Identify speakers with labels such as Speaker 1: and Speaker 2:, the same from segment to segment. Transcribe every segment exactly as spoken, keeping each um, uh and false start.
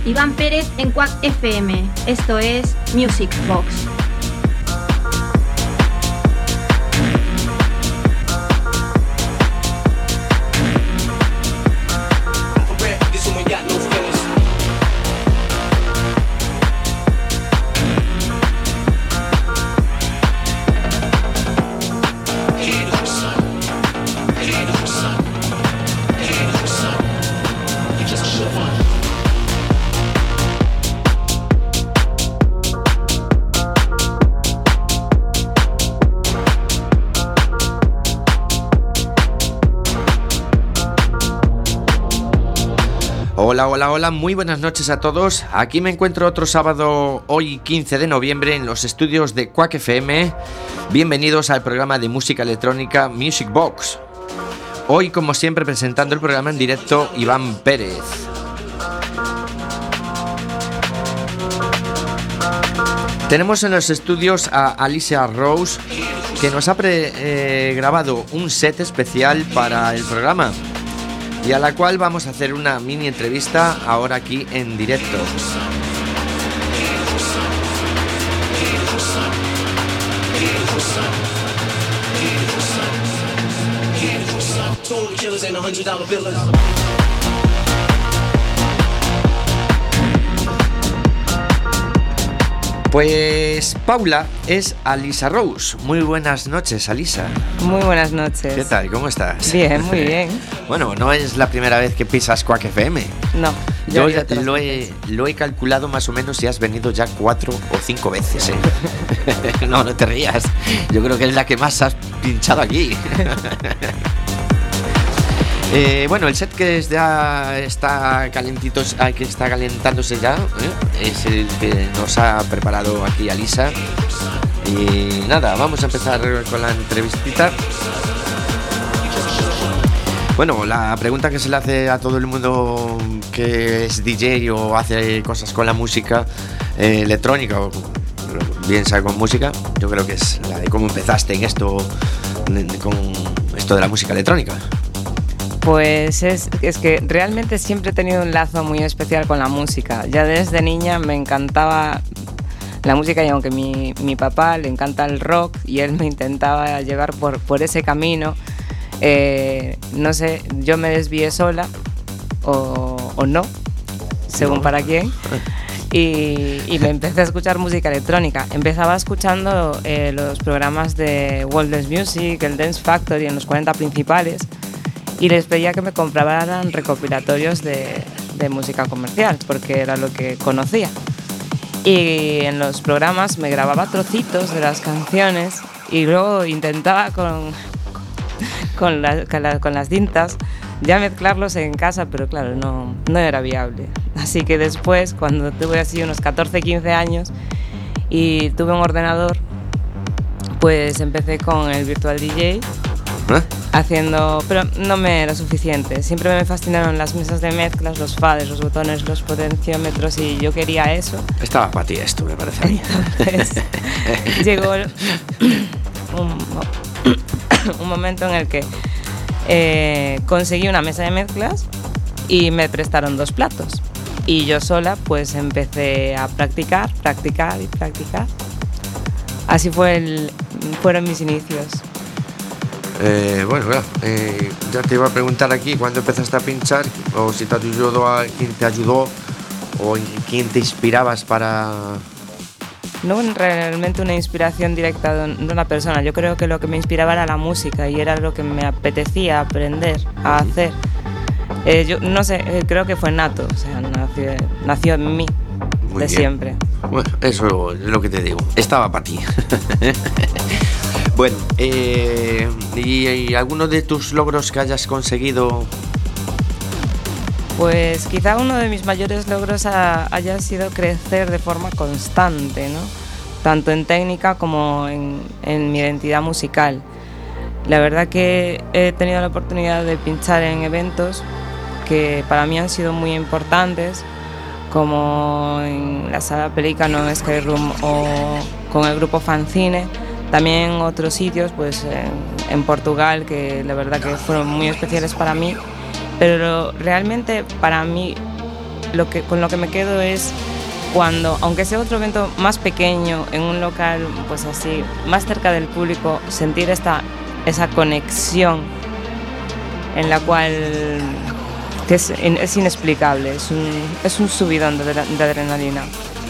Speaker 1: Iván Pérez en Quack F M. Esto es Music Box.
Speaker 2: Hola, hola, hola, muy buenas noches a todos. Aquí me encuentro otro sábado, hoy quince de noviembre, en los estudios de Quack F M. Bienvenidos al programa de música electrónica Music Box. Hoy, como siempre, presentando el programa en directo, Iván Pérez. Tenemos en los estudios a Alicia Rose, que nos ha pre, eh, grabado un set especial para el programa, y a la cual vamos a hacer una mini entrevista ahora aquí en directo. Pues Paula es Alisa Rose. Muy buenas noches, Alisa.
Speaker 3: Muy buenas noches.
Speaker 2: ¿Qué tal? ¿Cómo estás?
Speaker 3: Bien, muy bien.
Speaker 2: Bueno, no es la primera vez que pisas Quack F M.
Speaker 3: No.
Speaker 2: Yo ya lo he, lo he calculado más o menos y has venido ya cuatro o cinco veces, ¿eh? No, no te rías. Yo creo que es la que más has pinchado aquí. Eh, bueno, el set que ya está calentito, que está calentándose ya, ¿eh? Es el que nos ha preparado aquí Alisa. Y nada, vamos a empezar con la entrevistita. Bueno, la pregunta que se le hace a todo el mundo que es D J o hace cosas con la música eh, electrónica o bien sea con música, yo creo que es la de cómo empezaste en esto, con esto de la música electrónica.
Speaker 3: Pues es, es que realmente siempre he tenido un lazo muy especial con la música. Ya desde niña me encantaba la música, y aunque mi, mi papá le encanta el rock y él me intentaba llevar por, por ese camino, eh, no sé, yo me desvié sola o, o no, según no. Para quién. Y, y me empecé a escuchar música electrónica. Empezaba escuchando eh, los programas de World Dance Music, el Dance Factory en los cuarenta principales, y les pedía que me compraran recopilatorios de, de música comercial, porque era lo que conocía. Y en los programas me grababa trocitos de las canciones y luego intentaba con, con, la, con, la, con las cintas ya mezclarlos en casa, pero claro, no, no era viable. Así que después, cuando tuve así unos catorce, quince años y tuve un ordenador, pues empecé con el Virtual D J. ¿Eh? Haciendo, pero no me era suficiente. Siempre me fascinaron las mesas de mezclas, los fades, los botones, los potenciómetros, y yo quería eso.
Speaker 2: Estaba para ti esto, me parece a mí.
Speaker 3: Entonces llegó un, un momento en el que eh, conseguí una mesa de mezclas y me prestaron dos platos. Y yo sola pues empecé a practicar, practicar y practicar. Así fue el, fueron mis inicios.
Speaker 2: Eh, bueno, claro, eh, ya te iba a preguntar aquí cuándo empezaste a pinchar, o si te ayudó, a quién te ayudó, o en quién te inspirabas para...
Speaker 3: No realmente una inspiración directa de una persona. Yo creo que lo que me inspiraba era la música y era lo que me apetecía aprender a hacer. Eh, yo no sé, creo que fue nato, o sea, nació, nació en mí. Muy de bien. Siempre.
Speaker 2: Bueno, eso es lo que te digo, estaba para ti. Bueno, eh, ¿y, ¿y alguno de tus logros que hayas conseguido?
Speaker 3: Pues quizá uno de mis mayores logros ha, haya sido crecer de forma constante, ¿no? Tanto en técnica como en, en mi identidad musical. La verdad que he tenido la oportunidad de pinchar en eventos que para mí han sido muy importantes, como en la Sala Pelícano, Skyroom o con el grupo Fanzine. También en otros sitios, pues en, en Portugal, que la verdad que fueron muy especiales para mí. Pero realmente para mí lo que, con lo que me quedo es cuando, aunque sea otro evento más pequeño, en un local pues así, más cerca del público, sentir esta, esa conexión en la cual que es, es inexplicable, es un, es un subidón de, de adrenalina.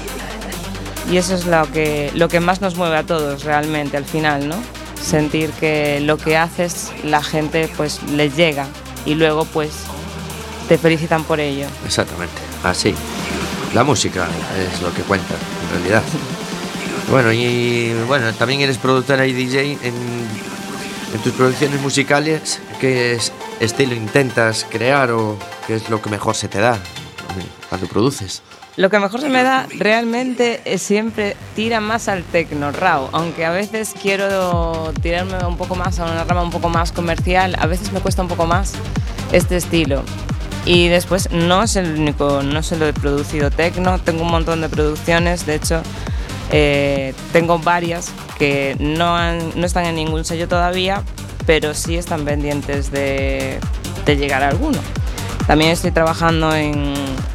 Speaker 3: Y eso es lo que, lo que más nos mueve a todos realmente al final, ¿no? Sentir que lo que haces la gente pues les llega y luego pues te felicitan por ello.
Speaker 2: Exactamente, así. La música es lo que cuenta en realidad. Bueno, y bueno, también eres productora y D J en, en tus producciones musicales. ¿Qué estilo intentas crear o qué es lo que mejor se te da cuando produces?
Speaker 3: Lo que mejor se me da realmente es siempre tira más al techno raw, aunque a veces quiero tirarme un poco más a una rama un poco más comercial, a veces me cuesta un poco más este estilo. Y después no es el único, no solo he producido techno, tengo un montón de producciones, de hecho eh, tengo varias que no, han, no están en ningún sello todavía, pero sí están pendientes de, de llegar a alguno. También estoy trabajando en...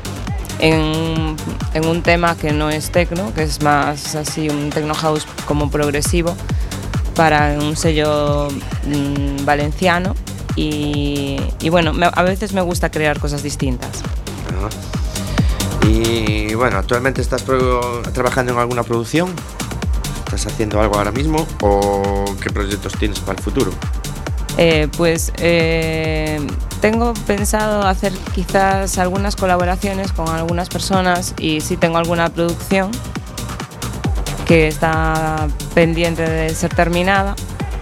Speaker 3: En, en un tema que no es techno, que es más así un techno house como progresivo para un sello mmm, valenciano y, y bueno, me, a veces me gusta crear cosas distintas.
Speaker 2: Uh-huh. Y bueno, ¿actualmente estás pro- trabajando en alguna producción? ¿Estás haciendo algo ahora mismo o qué proyectos tienes para el futuro?
Speaker 3: Eh, pues eh, tengo pensado hacer quizás algunas colaboraciones con algunas personas y sí tengo alguna producción que está pendiente de ser terminada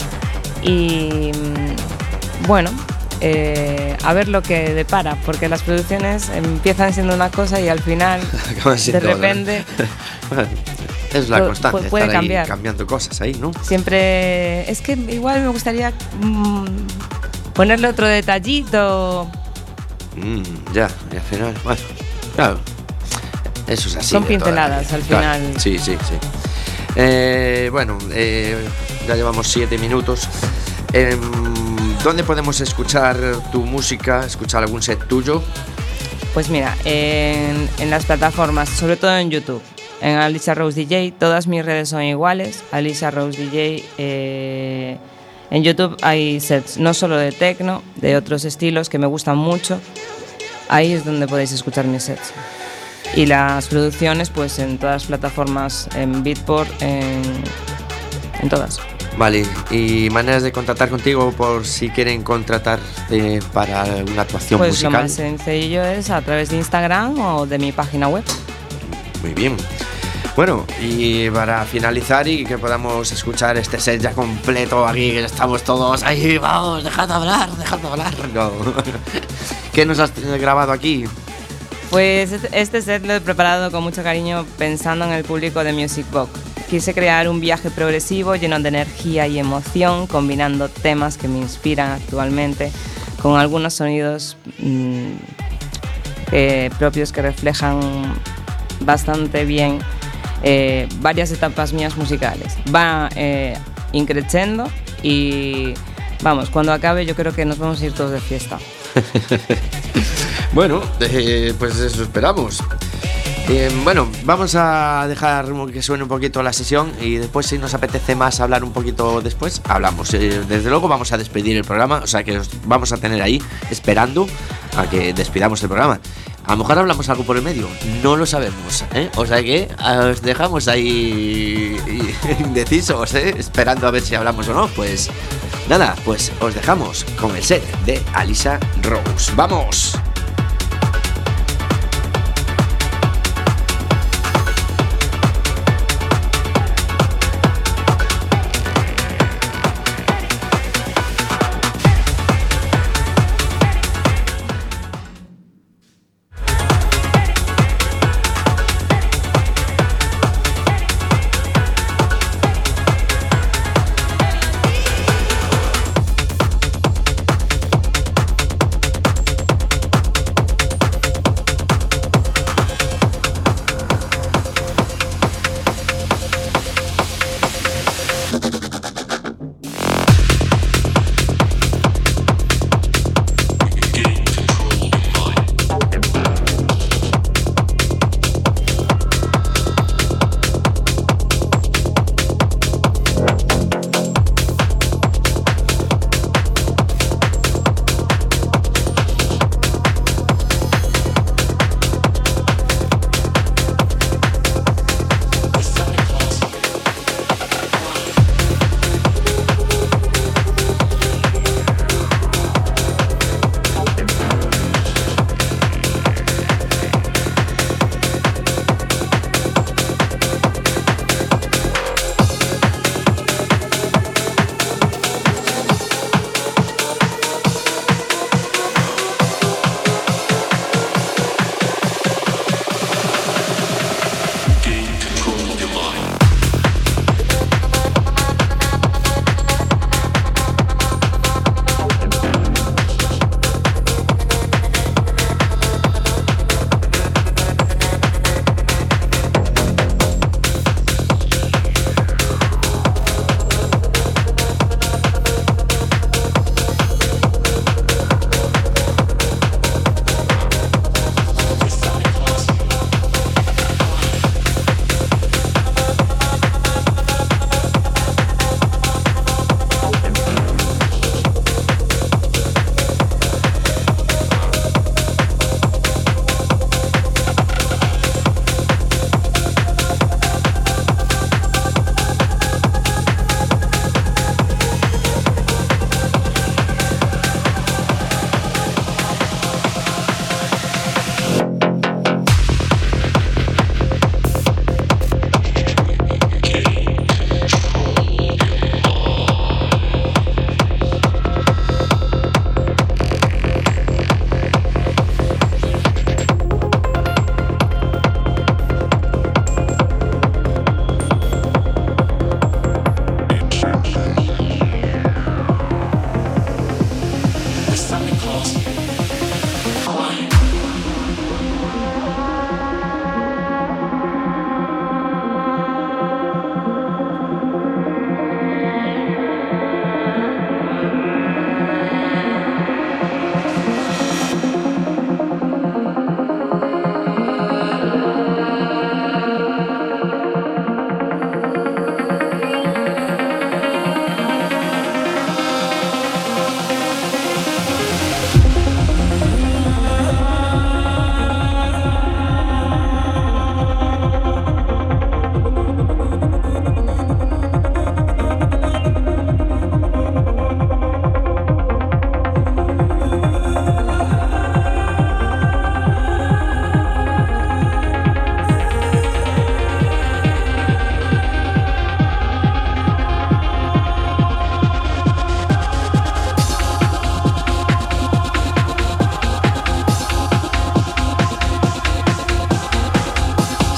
Speaker 3: y bueno, eh, a ver lo que depara, porque las producciones empiezan siendo una cosa y al final de repente
Speaker 2: es la constante,
Speaker 3: puede
Speaker 2: estar
Speaker 3: cambiar.
Speaker 2: Ahí cambiando cosas ahí, ¿no?
Speaker 3: Siempre es que igual me gustaría mmm, ponerle otro detallito.
Speaker 2: Mm, ya, y al final, bueno, claro, eso es así.
Speaker 3: Son pinceladas al
Speaker 2: claro,
Speaker 3: final.
Speaker 2: Sí, sí, sí. Eh, bueno, eh, ya llevamos siete minutos. Eh, ¿Dónde podemos escuchar tu música, escuchar algún set tuyo?
Speaker 3: Pues mira, en, en las plataformas, sobre todo en YouTube. En Alicia Rose D J, todas mis redes son iguales, Alicia Rose D J. Eh, en YouTube hay sets no solo de techno, de otros estilos que me gustan mucho. Ahí es donde podéis escuchar mis sets. Y las producciones, pues en todas las plataformas, en Beatport, en, en todas.
Speaker 2: Vale, y maneras de contactar contigo por si quieren contratarte para una actuación
Speaker 3: pues
Speaker 2: musical.
Speaker 3: Pues lo más sencillo es a través de Instagram o de mi página web.
Speaker 2: Muy bien. Bueno, y para finalizar y que podamos escuchar este set ya completo aquí, que estamos todos ahí, vamos, dejad de hablar, dejad de hablar. No. ¿Qué nos has grabado aquí?
Speaker 3: Pues este set lo he preparado con mucho cariño pensando en el público de Music Box. Quise crear un viaje progresivo lleno de energía y emoción, combinando temas que me inspiran actualmente con algunos sonidos mmm, eh, propios que reflejan bastante bien eh, varias etapas mías musicales. Va eh, increciendo y vamos, cuando acabe yo creo que nos vamos a ir todos de fiesta.
Speaker 2: Bueno, eh, pues eso esperamos. Eh, bueno, vamos a dejar que suene un poquito la sesión y después, si nos apetece más hablar un poquito después, hablamos. Eh, desde luego vamos a despedir el programa, o sea que os vamos a tener ahí esperando a que despidamos el programa. A lo mejor hablamos algo por el medio, no lo sabemos, ¿eh? O sea que os dejamos ahí indecisos, ¿eh? Esperando a ver si hablamos o no. Pues nada, pues os dejamos con el set de Alicia Rose. ¡Vamos!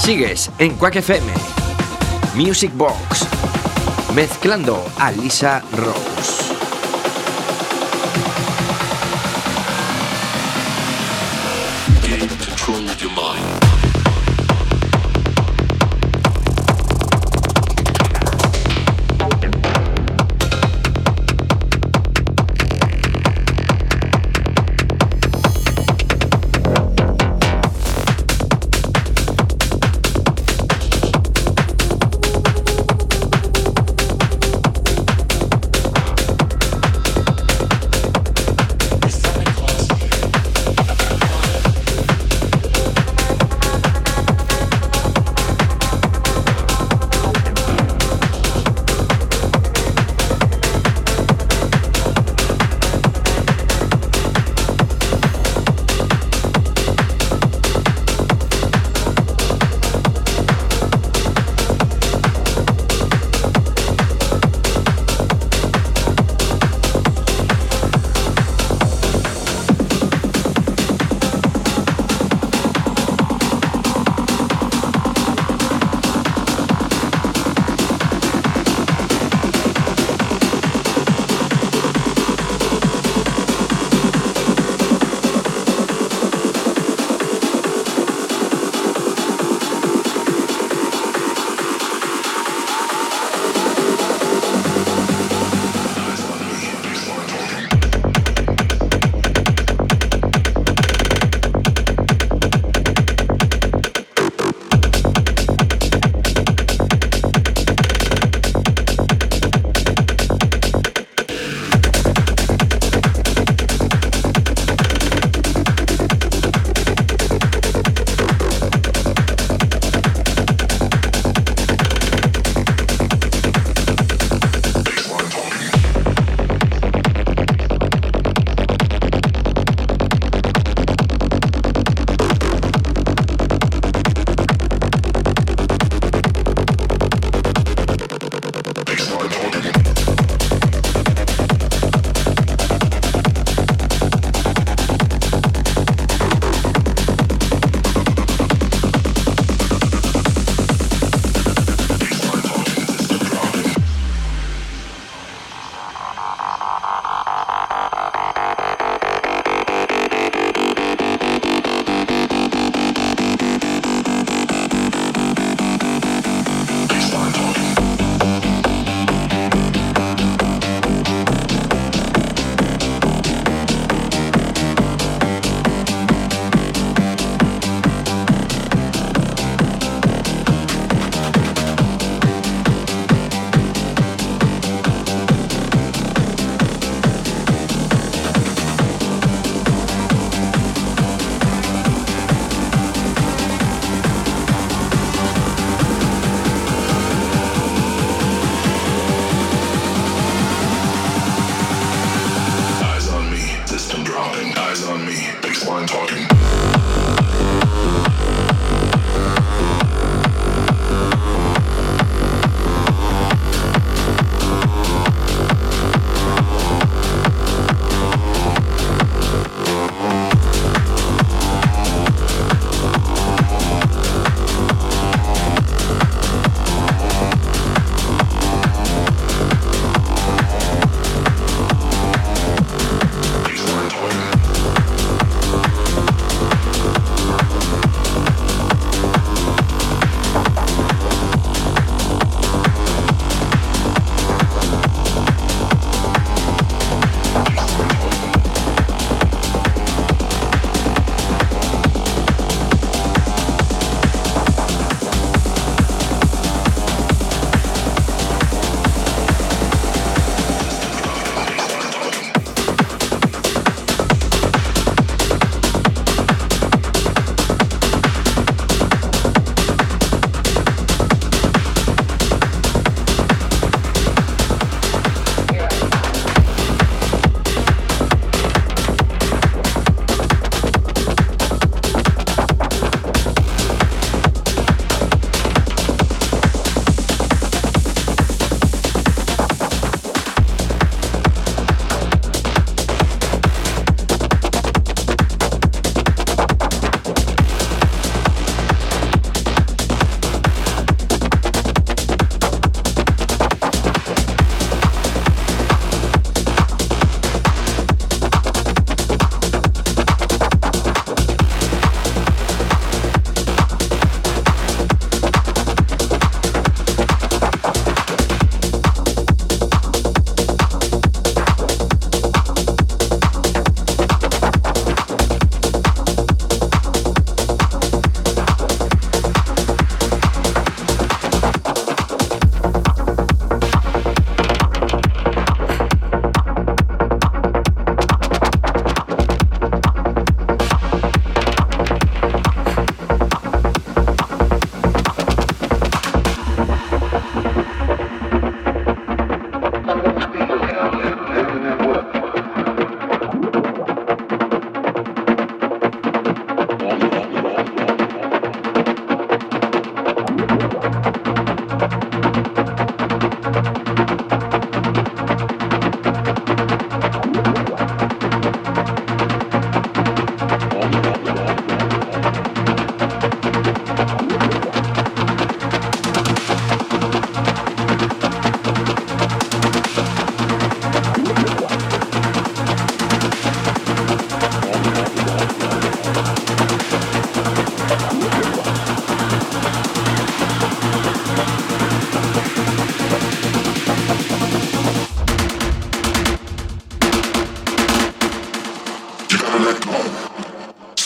Speaker 2: Sigues en Quack F M, Music Box, mezclando a Lisa Rose.
Speaker 4: Gain control of your mind.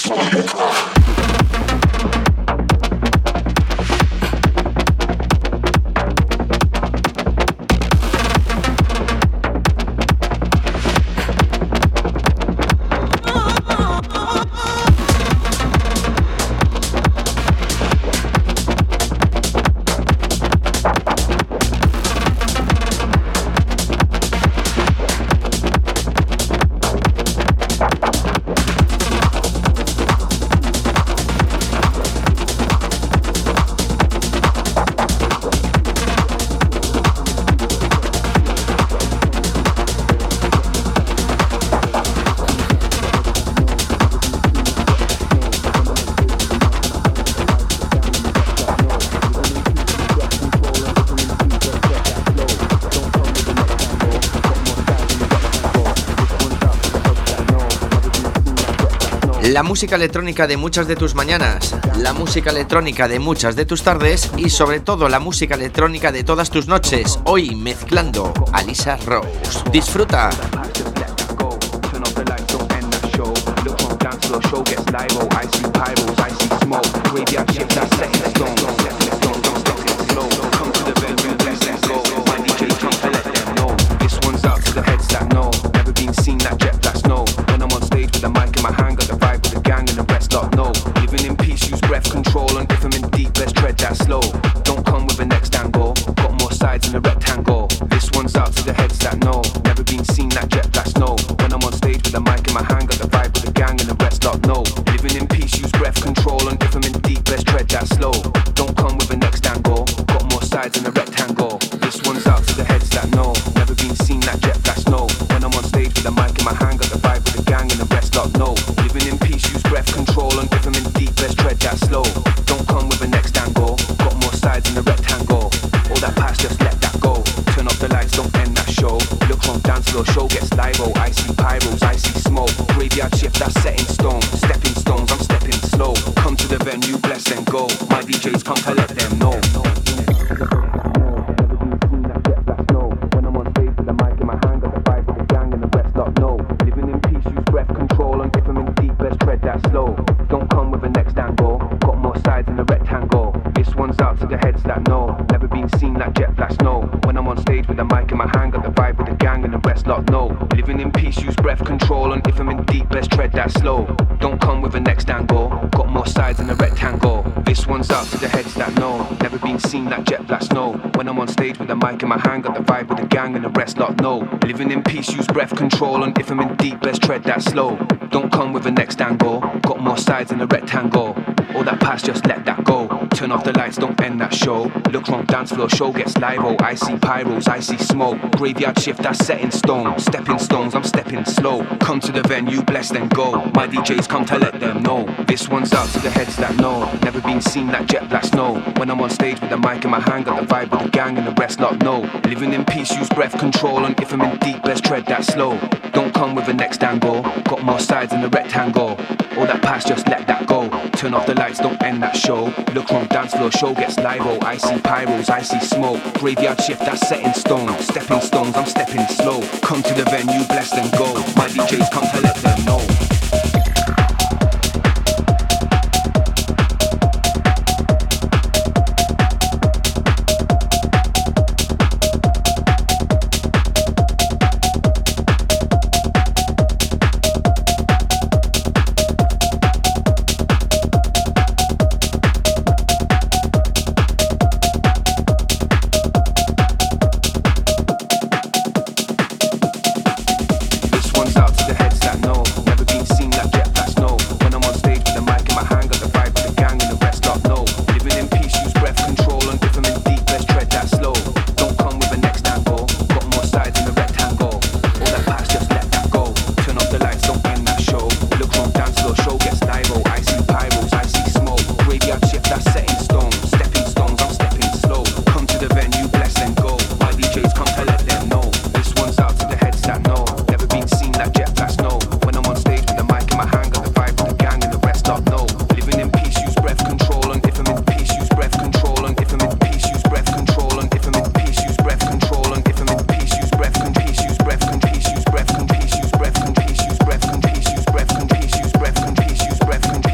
Speaker 2: La música electrónica de muchas de tus mañanas, la música electrónica de muchas de tus tardes y sobre todo la música electrónica de todas tus noches, hoy mezclando a Lisa Rose. Disfruta. Control and if I'm in deep, let's tread that slow. Don't come with the next angle. Got more sides in a rectangle. All that past, just let that go. Turn off the lights, don't end that show. Look wrong, dance floor, show gets live. Oh, I see pyros, I see smoke. Graveyard shift, that's set in stone. Stepping stones, I'm stepping slow. Come to the venue, bless then go. My D Js come to let them know. This one's out to the heads that know. Never been seen like jet black snow. When I'm on stage with the mic in my hand, got the vibe with the gang and the rest lot know. Living in peace, use breath control. And if I'm in deep, let's tread that slow. Don't come with the next angle. Got more sides in the rectangle. All that past, just let that go. Turn off the lights, don't end that show. Look wrong, dance floor, show gets live. Oh, I see pyros, I see smoke. Graveyard shift, that's set in stone. Stepping stones, I'm stepping slow. Come to the venue, bless and go. My D Js come to let them know. Breath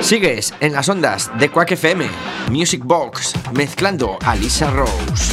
Speaker 2: Sigues en las ondas de Quack F M, Music Box, mezclando a Lisa Rose.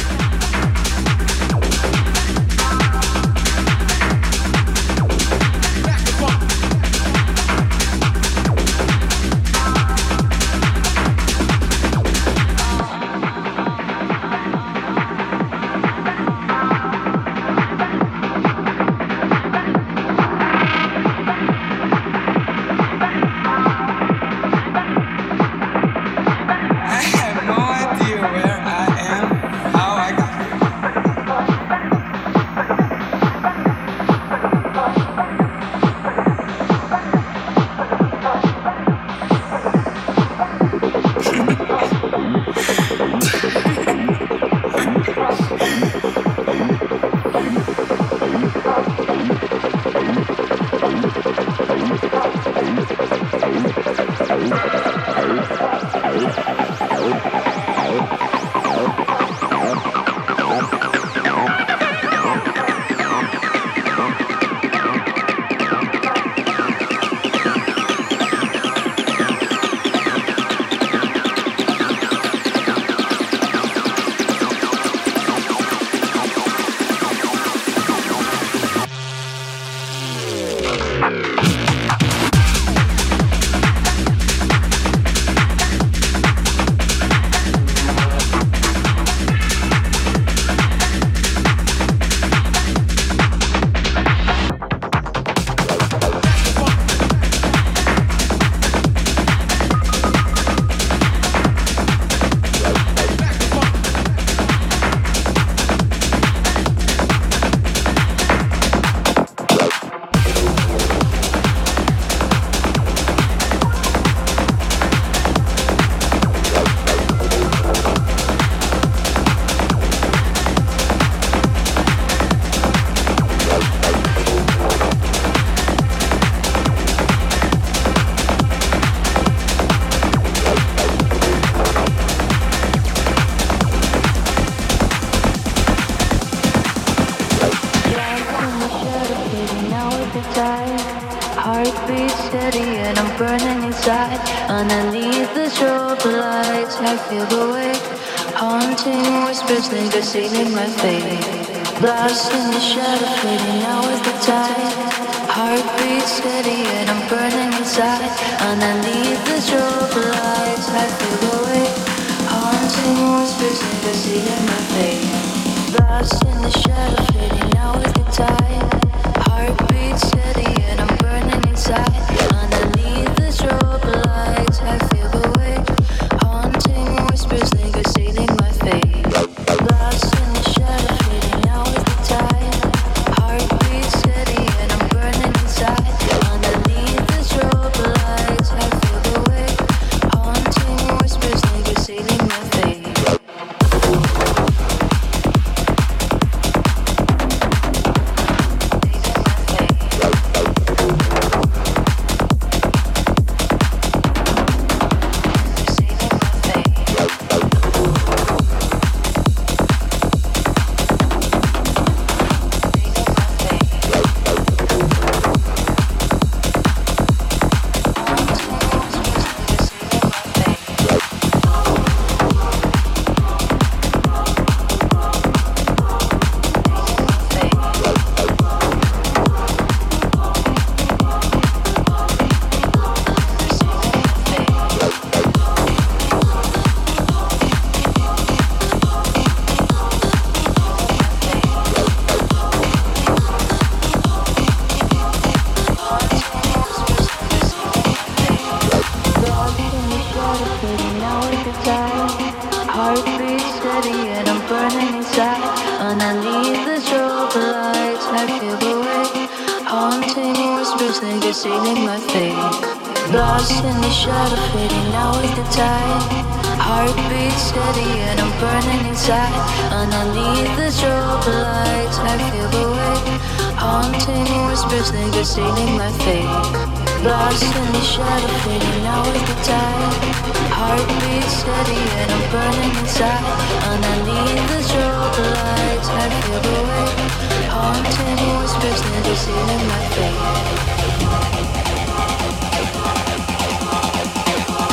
Speaker 5: Singing my fate, lost in the shadow, fading. Now is the time. Heartbeat steady and I'm burning inside. Underneath the strobe lights, I feel the weight. Haunting whispers, never seeing my fate. Lost in the shadow, fading. Now is the time. Heartbeat steady and I'm burning inside. Underneath the strobe lights, I feel the weight. Haunting whispers, never seeing my fate. Lost in the shadow, fading. Now is the time. Heartbeat steady and I'm burning inside. Underneath the strobe lights, I feel the weight. Haunting whispers, never sealing my fate. Lost in the shadow, fading. Now is the time. Heartbeat steady and I'm burning inside. Underneath the strobe lights, I feel the weight. Haunting whispers, niggas sealing my fate. Lost in the shadow, fading. Now is the time. Heartbeat steady and I'm burning inside. Underneath the strobe lights, I feel the weight. Haunting whispers, niggas sealing my fate.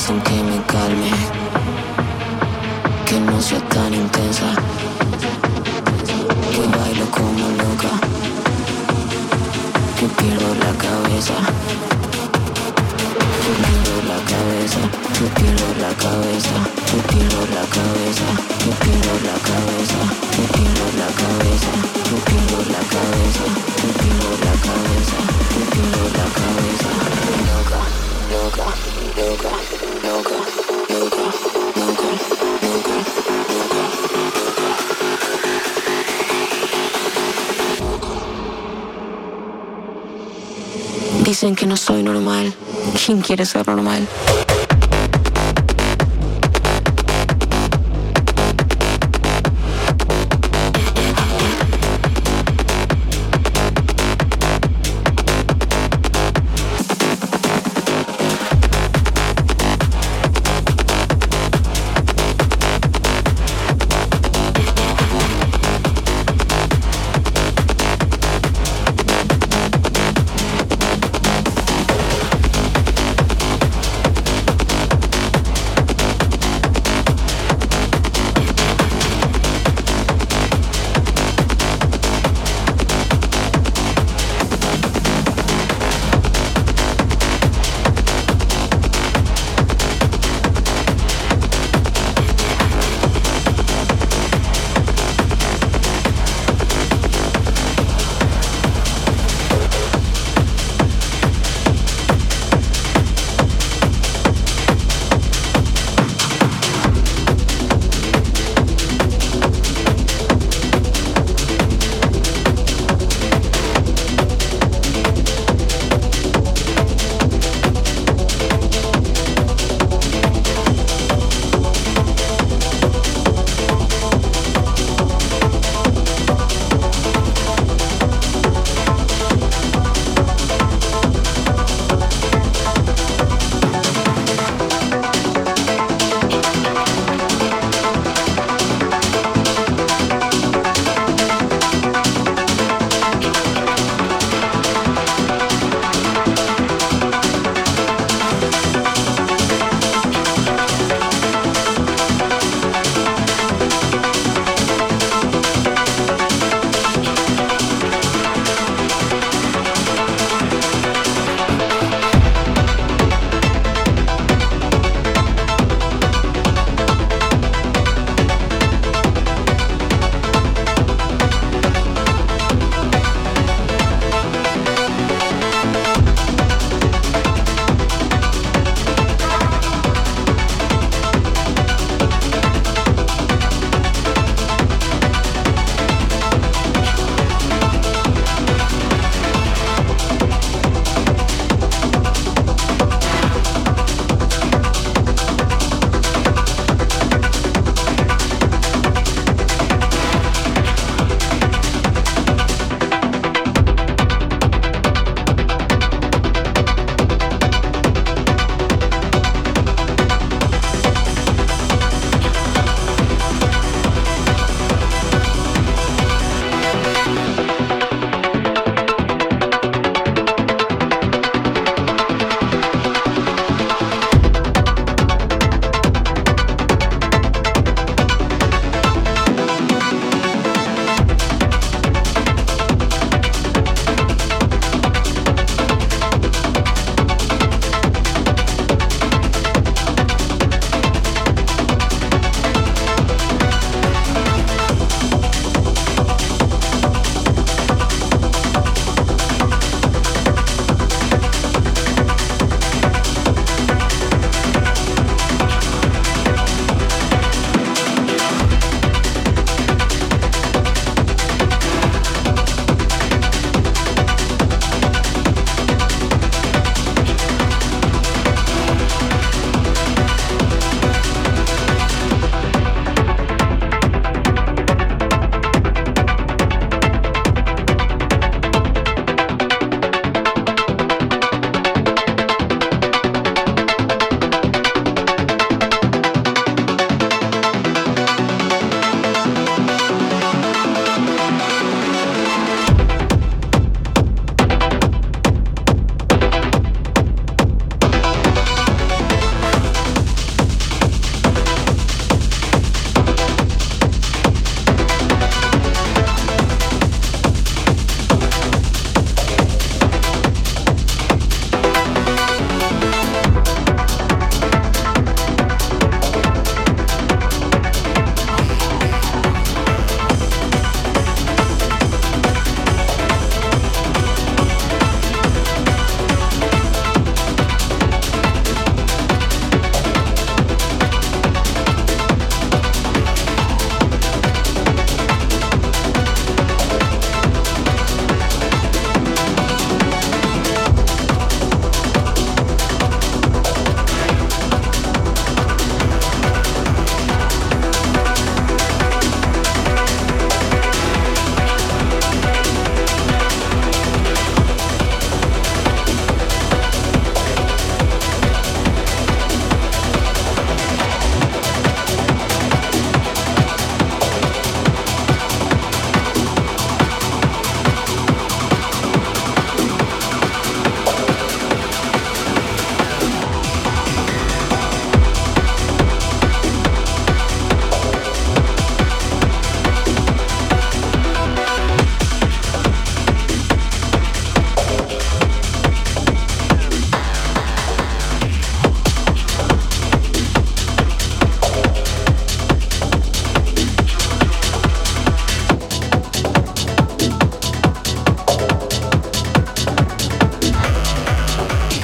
Speaker 5: dicen que me calme, que no sea tan intensa, que bailo como loca, que pierdo la cabeza, que pierdo la cabeza, que pierdo la cabeza, que pierdo la cabeza, que pierdo la cabeza, que pierdo la cabeza, que pierdo la cabeza, que pierdo la cabeza, que pierdo la cabeza, loca, loca, loca, loca, loca, loca, loca, loca. Dicen que no soy normal. ¿Quién quiere ser normal?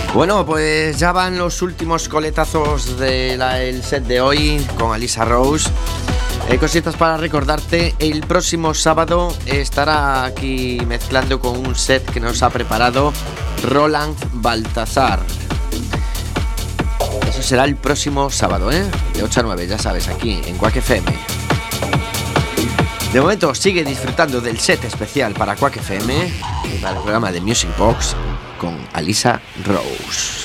Speaker 2: Bueno, pues ya van los últimos coletazos del set de hoy con Alissa Rose. Hay cositas para recordarte. El próximo sábado estará aquí mezclando con un set que nos ha preparado Roland Baltazar. Eso será el próximo sábado, ¿eh? De ocho a nueve, ya sabes, aquí en Quack F M. De momento sigue disfrutando del set especial para Quack F M y para el programa de Music Box con Alissa Rose.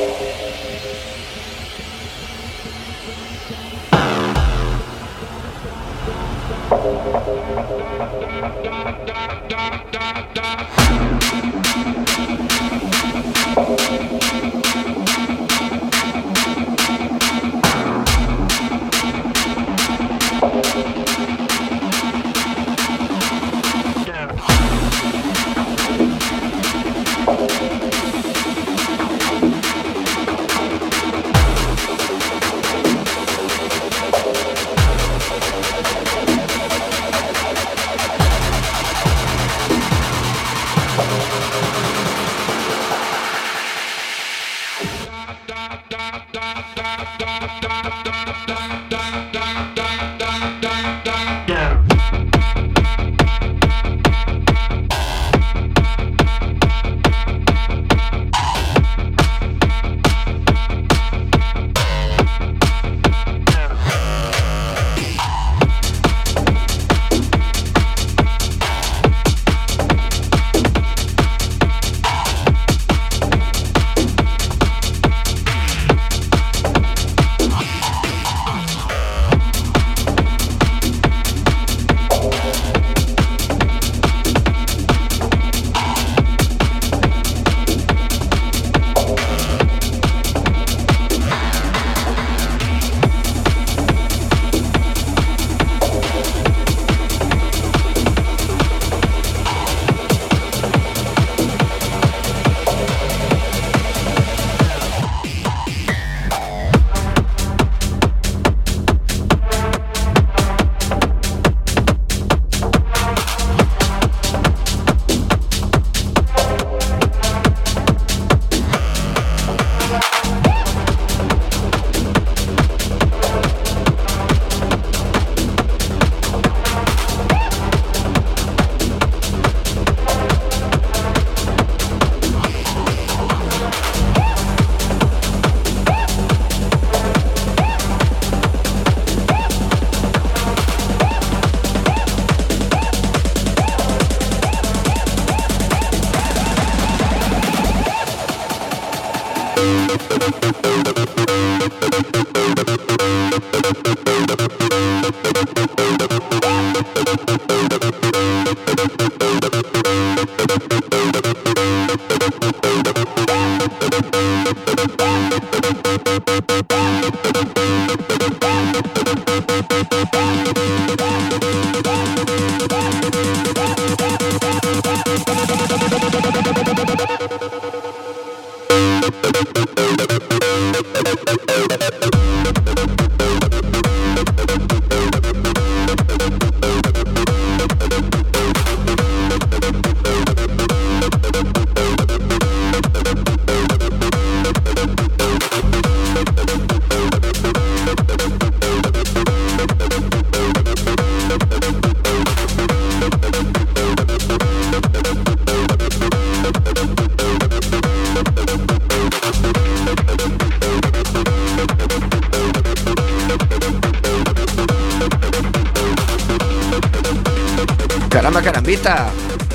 Speaker 2: Caramba, carambita.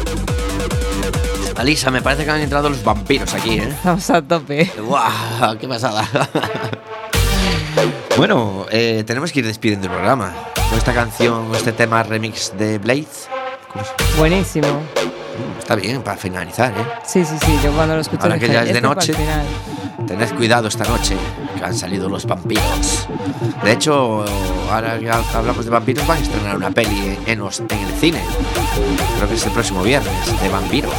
Speaker 2: Alissa, me parece que han entrado los vampiros aquí, ¿eh?
Speaker 3: Estamos a tope.
Speaker 2: ¡Guau! ¡Qué pasada! Bueno, eh, tenemos que ir despidiendo el programa con esta canción, con este tema remix de Blaze.
Speaker 3: Buenísimo.
Speaker 2: Está bien para finalizar, ¿eh?
Speaker 3: Sí, sí, sí. Yo cuando lo escucho...
Speaker 2: Ahora que ya es de
Speaker 3: este
Speaker 2: noche,
Speaker 3: para el final.
Speaker 2: tened cuidado esta noche, que han salido los vampiros. De hecho, ahora que hablamos de vampiros, van a estrenar una peli en, los, en el cine. Creo que es el próximo viernes, de vampiros.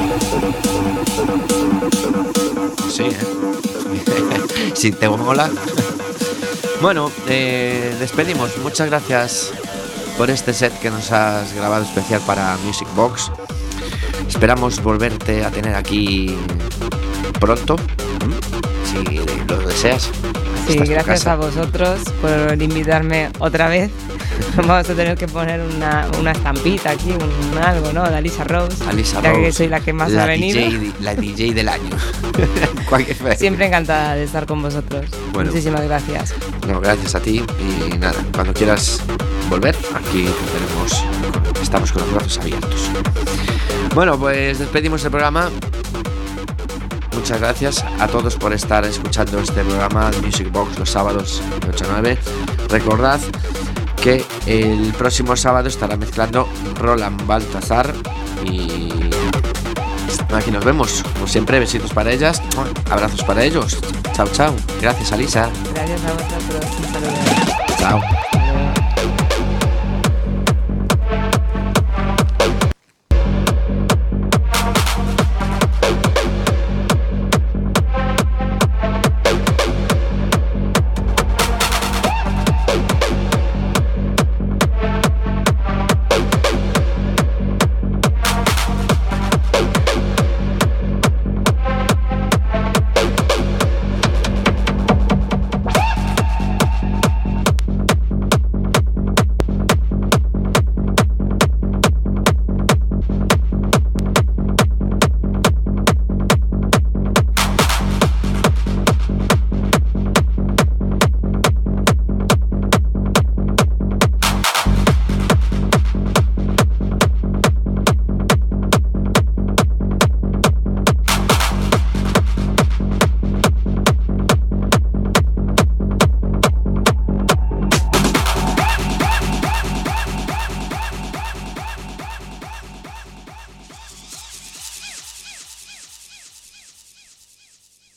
Speaker 2: Sí, ¿eh? Si te mola. Bueno, eh, despedimos. Muchas gracias por este set que nos has grabado especial para Music Box. Esperamos volverte a tener aquí pronto, si lo deseas.
Speaker 3: Sí, gracias a vosotros por invitarme otra vez. Vamos a tener que poner una, una estampita aquí, un algo, ¿no? De Alisa Rose.
Speaker 2: Alisa
Speaker 3: ya
Speaker 2: Rose,
Speaker 3: que soy la que más
Speaker 2: la
Speaker 3: ha venido.
Speaker 2: D J, la D J del año.
Speaker 3: Siempre encantada de estar con vosotros. Bueno, muchísimas gracias.
Speaker 2: No, gracias a ti. Y nada, cuando quieras volver, aquí tenemos, estamos con los brazos abiertos. Bueno, pues despedimos el programa. Muchas gracias a todos por estar escuchando este programa de Music Box los sábados de ocho a nueve. Recordad que el próximo sábado estará mezclando Roland Baltazar y aquí nos vemos. Como siempre, besitos para ellas, abrazos para ellos. Chao, chao. Gracias, Alisa.
Speaker 3: Gracias a vosotros. Un saludo.
Speaker 2: Chao.